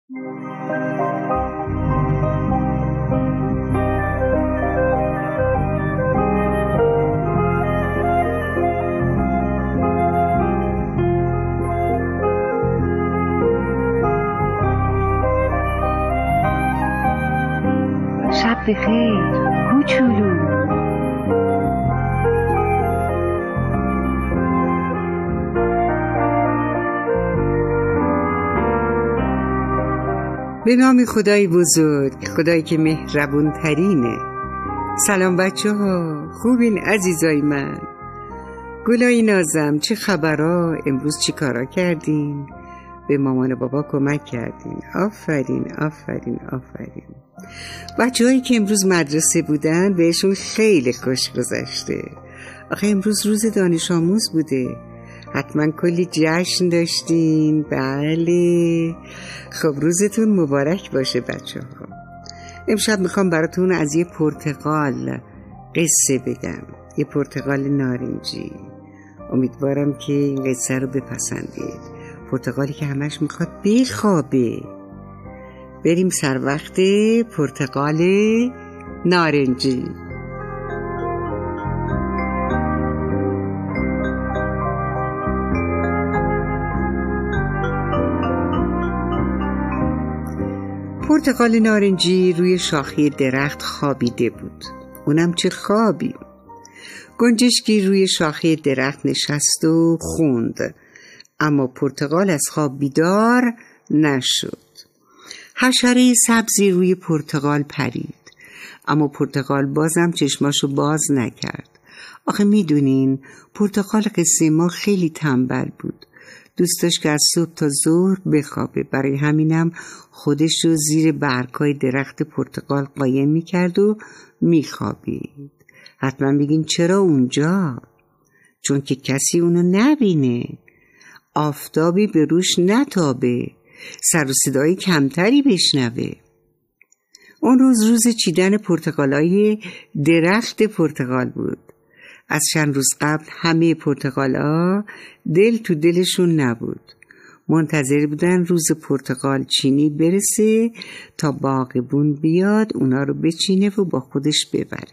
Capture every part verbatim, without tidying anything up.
شب بخیر کوچولو. به نام خدای بزرگ، خدایی که مهربون ترینه. سلام بچه ها، خوبین عزیزای من؟ گلای نازم، چه خبرها؟ امروز چی کارا کردین؟ به مامان و بابا کمک کردین؟ آفرین آفرین آفرین. بچه هایی که امروز مدرسه بودن بهشون خیلی خوش گذشته. آخه امروز روز دانش آموز بوده، حتما کلی جشن داشتین. بله، خب روزتون مبارک باشه بچه ها. امشب میخوام براتون از یه پرتقال قصه بگم، یه پرتقال نارنجی. امیدوارم که این قصه رو بپسندید. پرتقالی که همش میخواد بخوابه. بریم سر وقت پرتقال نارنجی. پرتقال نارنجی روی شاخه درخت خوابیده بود. اونم چه خوابی! گنجشکی روی شاخه درخت نشست و خوند، اما پرتقال از خواب بیدار نشد. حشره سبزی روی پرتقال پرید، اما پرتقال بازم چشماشو باز نکرد. آخه میدونین پرتقال قصه ما خیلی تنبل بود. دوست داشت که از صبح تا ظهر بخوابه. برای همینم خودش رو زیر برگ‌های درخت پرتقال قایم میکرد و میخوابید. حتما بگین چرا اونجا؟ چون که کسی اونو نبینه، آفتابی به روش نتابه، سر و صدای کمتری بشنوه. اون روز روز چیدن پرتقالای درخت پرتقال بود. از چند روز قبل همه پرتقالا دل تو دلشون نبود. منتظر بودن روز پرتقال چینی برسه تا باغبون بیاد اونا رو بچینه و با خودش ببره.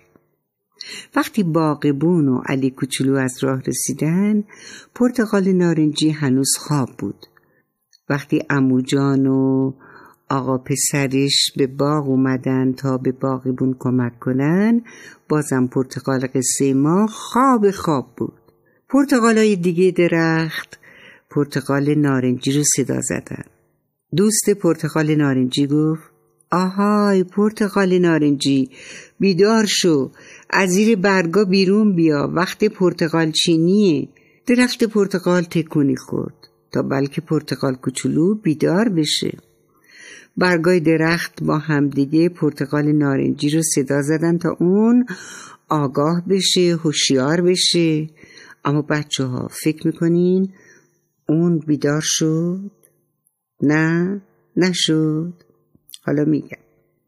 وقتی باغبون و علی کوچولو از راه رسیدن، پرتقال نارنجی هنوز خواب بود. وقتی عمو جان و آقا پسرش به باغ اومدن تا به باغبون کمک کنن، بازم پرتقال قصه ما خواب خواب بود. پرتقالای دیگه درخت پرتقال نارنجی رو صدا زدن. دوست پرتقال نارنجی گفت: آهای پرتقال نارنجی، بیدار شو، از زیر برگا بیرون بیا، وقت پرتقال چینیه. درخت پرتقال تکونی خورد تا بلکه پرتقال کوچولو بیدار بشه. برگای درخت با همدیگه پرتقال نارنجی رو صدا زدن تا اون آگاه بشه، هوشیار بشه. اما بچه ها فکر میکنین اون بیدار شد؟ نه، نشد. حالا میگم.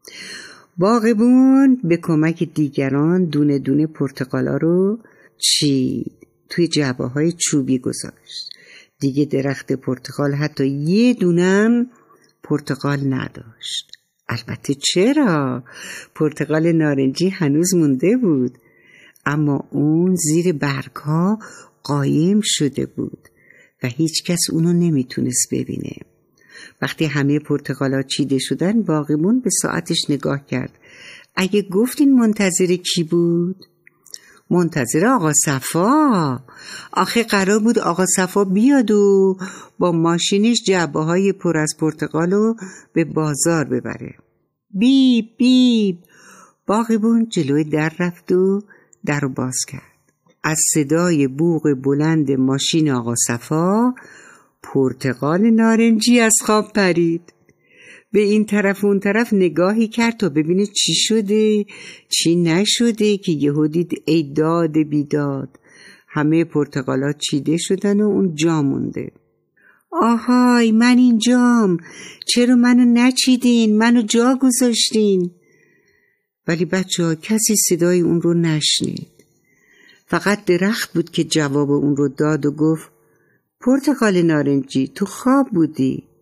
باغبون به کمک دیگران دونه دونه پرتقالا رو چید، توی جعبه های چوبی گذاشت. دیگه درخت پرتقال حتی یه دونم پرتقال نداشت. البته چرا؟ پرتقال نارنجی هنوز مونده بود، اما اون زیر برگ‌ها قایم شده بود و هیچ کس اونو نمیتونست ببینه. وقتی همه پرتقالا چیده شدن، باغبون به ساعتش نگاه کرد. اگه گفتین منتظر کی بود؟ منتظر آقا صفا. آخه قرار بود آقا صفا بیاد و با ماشینش جعبه های پر از پرتقالو به بازار ببره. بیب بیب. باغبون جلوی در رفت و در رو باز کرد. از صدای بوق بلند ماشین آقا صفا پرتقال نارنجی از خواب پرید. به این طرف اون طرف نگاهی کرد تا ببینه چی شده چی نشده که یهو دید ای داد بیداد، همه پرتقالا چیده شدن و اون جا مونده. آهای من اینجام، چرا منو نچیدین؟ منو جا گذاشتین؟ ولی بچه ها کسی صدای اون رو نشنید. فقط درخت بود که جواب اون رو داد و گفت: پرتقال نارنجی تو خواب بودی،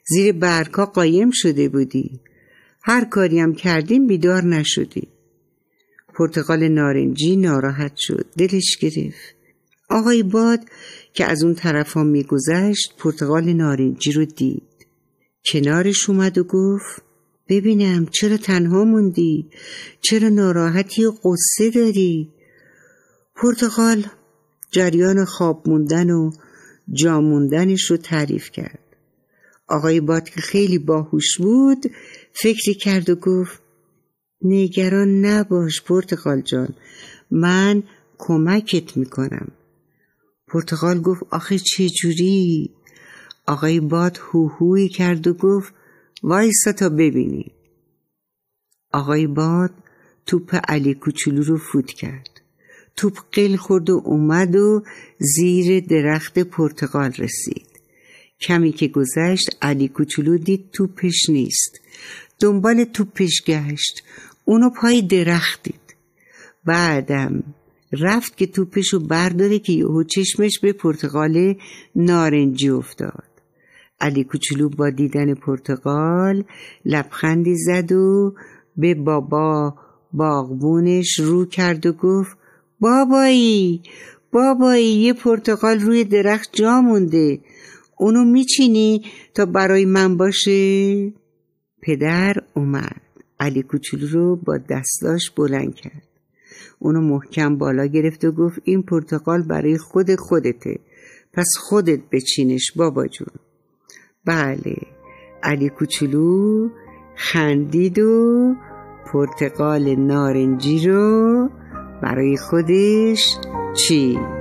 زیر برگا قایم شده بودی. هر کاری هم کردیم بیدار نشدی. پرتقال نارنجی ناراحت شد. دلش گرفت. آقای باد که از اون طرف ها می گذشت پرتقال نارنجی رو دید. کنارش اومد و گفت ببینم چرا تنها موندی؟ چرا ناراحتی و قصه داری؟ پرتقال جریان خواب موندن و جا موندنش رو تعریف کرد. آقای باد که خیلی باهوش بود فکری کرد و گفت نگران نباش پرتقال جان، من کمکت میکنم. پرتقال گفت آخه چه جوری؟ آقای باد هوهوی کرد و گفت وایسا تا ببینی. آقای باد توپ علی کوچولو رو فوت کرد. توپ قل خورد و اومد و زیر درخت پرتقال رسید. کمی که گذشت علی کوچولو دید توپش نیست. دنبال توپش گشت. اونو پای درخت دید. بعدم رفت که توپشو برداره که یهو چشمش به پرتقال نارنجی افتاد. علی کوچولو با دیدن پرتقال لبخندی زد و به بابا باغبونش رو کرد و گفت بابایی بابایی یه پرتقال روی درخت جا مونده، اونو میچینی تا برای من باشه؟ پدر اومد. علی کوچولو رو با دستاش بلند کرد. اونو محکم بالا گرفت و گفت این پرتقال برای خود خودته، پس خودت بچینش بابا جون. بله، علی کوچولو خندید و پرتقال نارنجی رو برای خودش چید.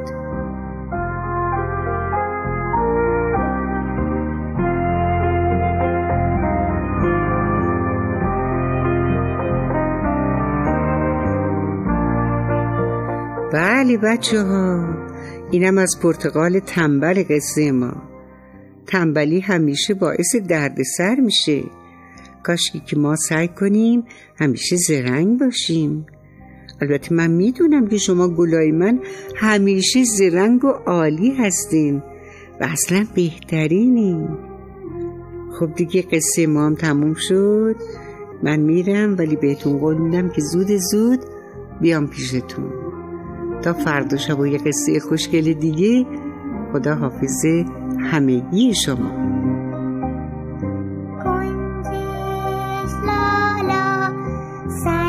بله بچه ها، اینم از پرتقال تنبل قصه ما. تنبلی همیشه باعث دردسر میشه. کاشکی که ما سعی کنیم همیشه زرنگ باشیم. البته من میدونم که شما گلای من همیشه زرنگ و عالی هستین و اصلا بهترینین. خب دیگه قصه ما هم تموم شد. من میرم، ولی بهتون قول میدم که زود زود بیام پیشتون. تا فردا شب و یه قصه خوشگل دیگه. خدا حافظ همگی شما. کنجش لالا